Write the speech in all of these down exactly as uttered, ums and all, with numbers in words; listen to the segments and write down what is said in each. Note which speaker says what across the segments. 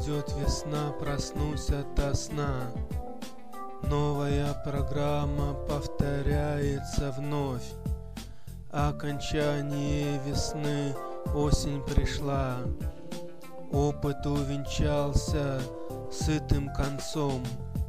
Speaker 1: Придет весна, проснусь ото сна. Новая программа повторяется вновь. Окончание весны, осень пришла. Опыт увенчался сытым концом.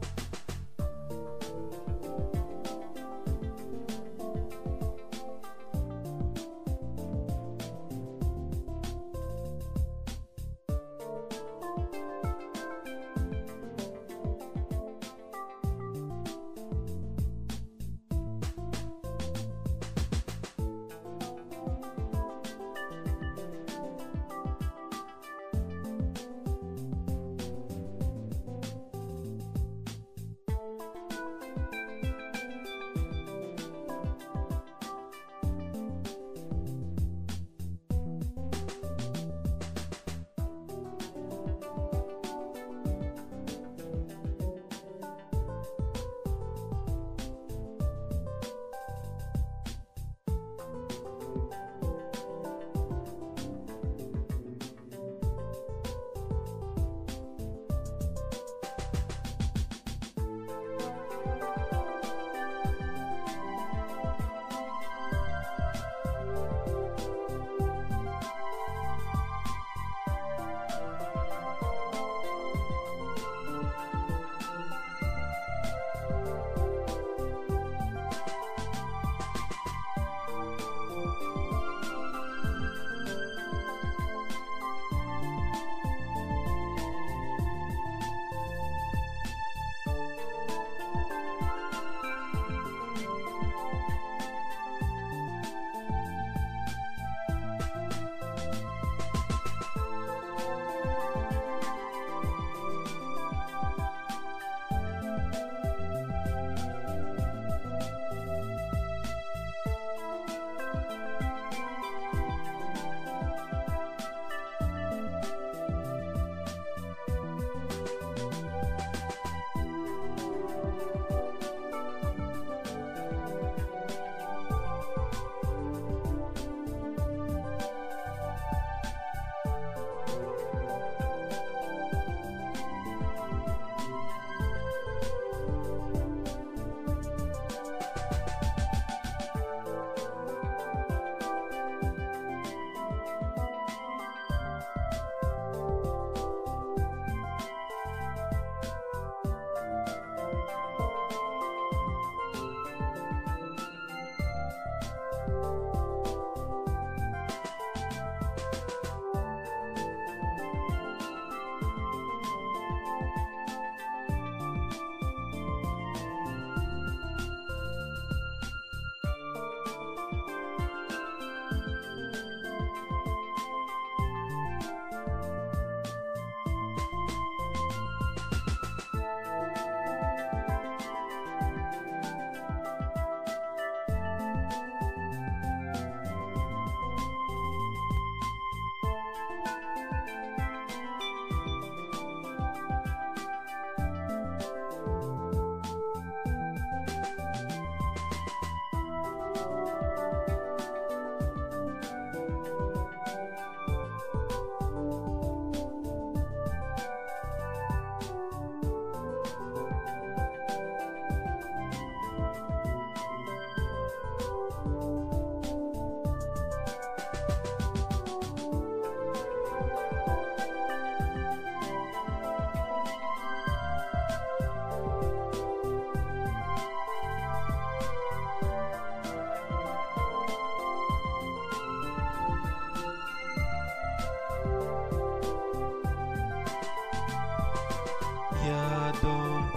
Speaker 1: Я дом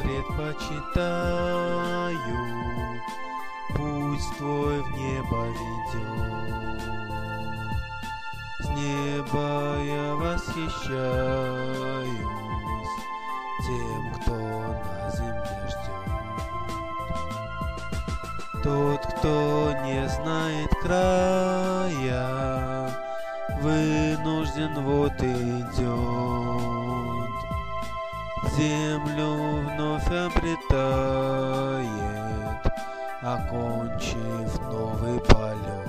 Speaker 1: предпочитаю, путь твой в небо ведет. С неба я восхищаюсь тем, кто на земле ждет. Тот, кто не знает края, вынужден вот идет. Землю вновь обретает, окончив новый полет.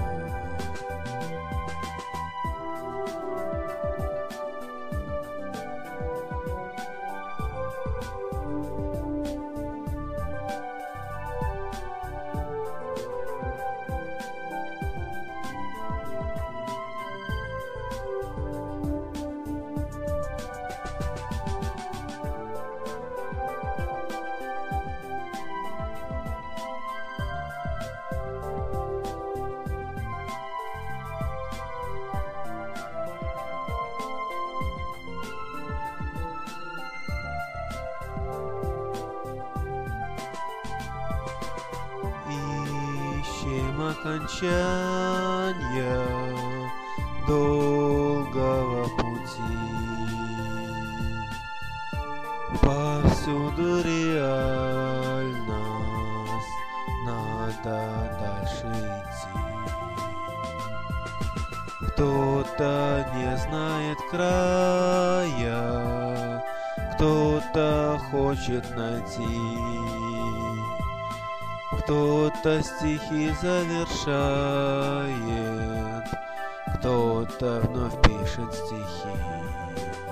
Speaker 1: окончания долгого пути. Повсюду реальность, надо дальше идти. Кто-то не знает края, кто-то хочет найти, кто-то стихи завершает, кто-то вновь пишет стихи.